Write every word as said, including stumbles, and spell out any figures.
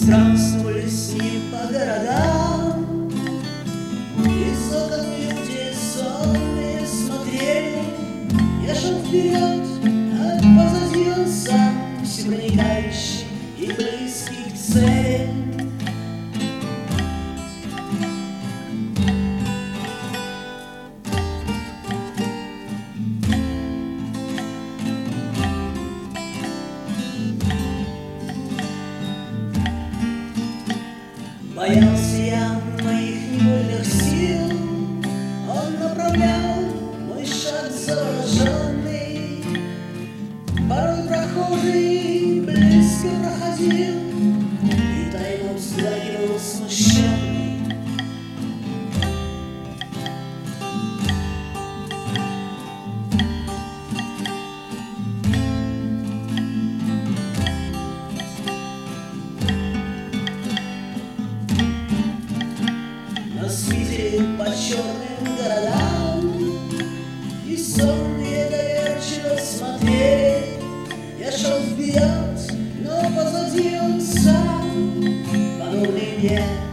странствовали с ним по городам. Из окон люди сонные смотрели. Я шел вперед, а позади он сам, все проникающий и близкий к цели. Боялся я моих невольных сил, он направлял мой шаг завороженный. Порой прохожий близко проходил и тайно вздрагивал смущенный. Нас видели по черным городам, и сонные доверчиво смотрели. Я шел вперед, но позади он сам, подобный мне.